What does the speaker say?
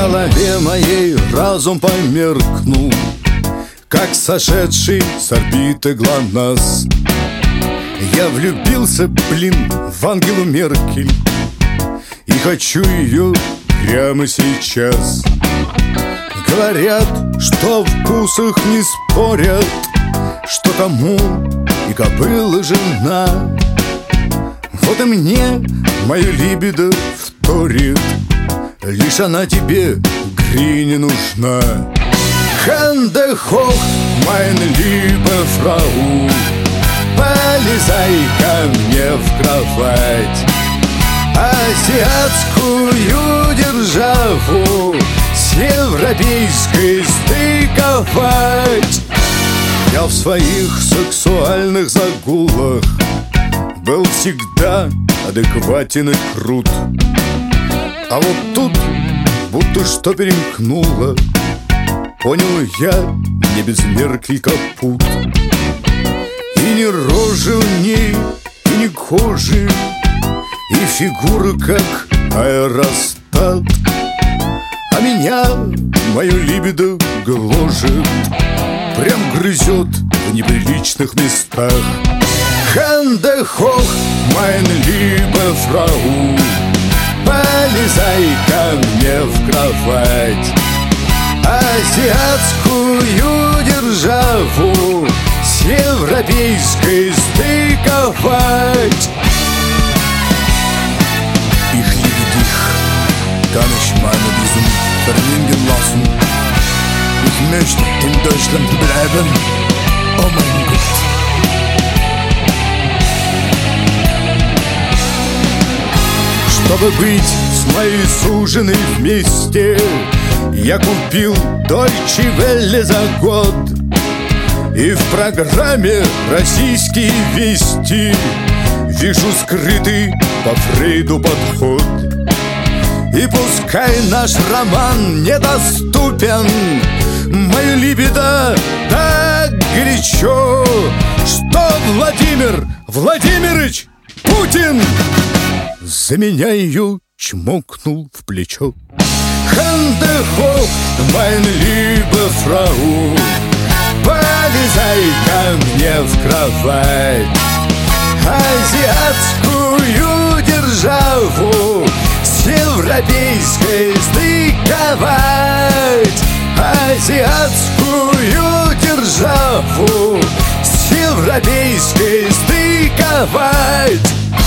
голове моей разум померкнул, как сошедший с орбиты ГЛОНАСС. Я влюбился, в Ангелу Меркель, и хочу ее прямо сейчас. Говорят, что в вкусах не спорят, что тому и кобыла жена. Вот и мне мою либидо вторит, лишь она тебе, Грине, нужна. Ханде хох, майн либе фрау, полезай ко мне в кровать. Азиатскую державу с европейской стыковать. Я в своих сексуальных загулах был всегда адекватен и крут. А вот тут будто что перемкнуло, понял я, не без Меркель капут. И ни рожи у ней, и ни кожи, и фигура как аэростат. А меня мою либидо гложет, прям грызет в неприличных местах. Ханде хох, майн либе фрау, полезай ко мне в кровать. Азиатскую державу с европейской стыковать. Ich liebe dich, kann ich meine Visum verringern lassen. Ich möchte in Deutschland bleiben, oh mein Gott. Чтобы быть с моей суженой вместе, я купил Deutsche Welle за год. И в программе «Российские вести» вижу скрытый по Фрейду подход. И пускай наш роман недоступен, мою либидо так горячо, что Владимир Владимирович Путин за меня ее чмокнул в плечо. Ханде хох, майн либе фрау, полезай ко мне в кровать. Азиатскую державу с европейской стыковать. Азиатскую державу с европейской стыковать.